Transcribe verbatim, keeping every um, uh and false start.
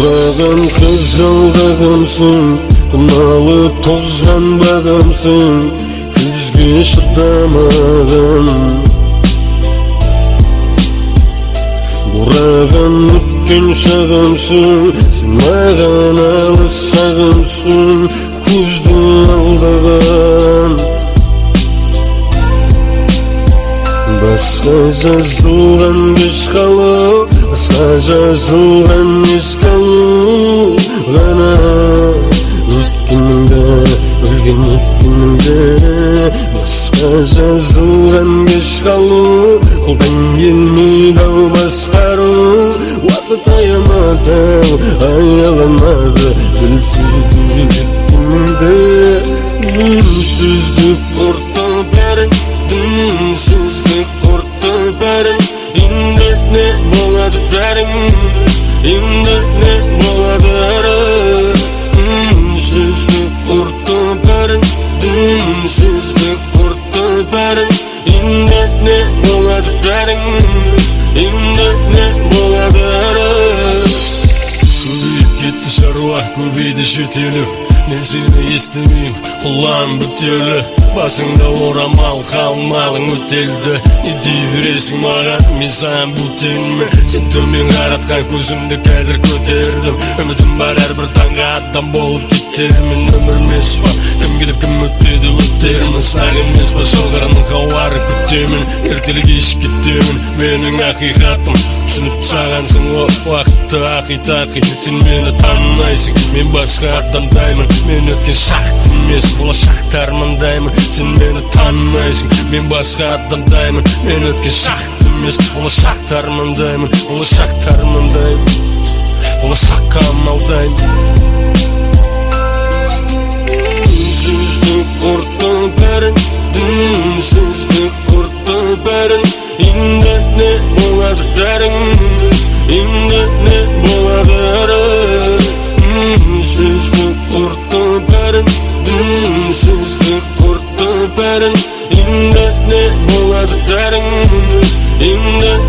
Burağın kızıldağımsın, kınalı tozgan bağımsın, küzgü şıdamağım. Burağın ötken şağımsın, sen mağan alыс sağımsın, күзді алдаған. Басқа жазылған кеш қалу, басқа жазылған еш қалу ғана. Өткеніңді, өлген өткеніңді, басқа жазылған кеш қалу, қолдан келмейді ау басқару. Уақыт аямады, аяламады, білсейді өткеніңді. Үнсіздік құртты бәрін, үнсіздік құртты бәрін. Енді не болады бәрің, енді не болады әрі. Үнсіздік құртты бәрін, үнсіздік құртты бәрін. Енді не болады бәрің, енді не болады әрі. Көбейіп кетті шаруа, көбейді шетелі. Мен сені естімейм, құлан бүтелі. Басыңда орамал, қалмалың өтелді. Не дей бересің маған, мен саған бүтелме. Сен төмен қаратқан көзімді қазір көтердім. Үмітім бар әрбір таңға адам болып кетермін. Өмір емес па, кім келіп кім өтпеді өтермін. Сақ емес па, шылғырының қауары күтемін. Ертелі кеш кетемін, менің ақиқатым. Түсініп сағансың о, уақытты ақи-тақи. Сен мені танымайсың, мен басқа адамдаймын. Мен өткен шақты емес, болашақты армандаймын. Сен мені танымайсың, мен басқа адамдаймын. Мен өткен шақты емес, болашақты армандаймын. Болашақты армандаймын, болашаққа амалдаймын. Үнсіздік құртты бәрін, үнсіздік құртты бәрін. Енді не болады бәрің, енді не болады әрі. Үнсіздік құртты бәрін, үнсіздік құртты бәрін. Енді не болады бәрің, енді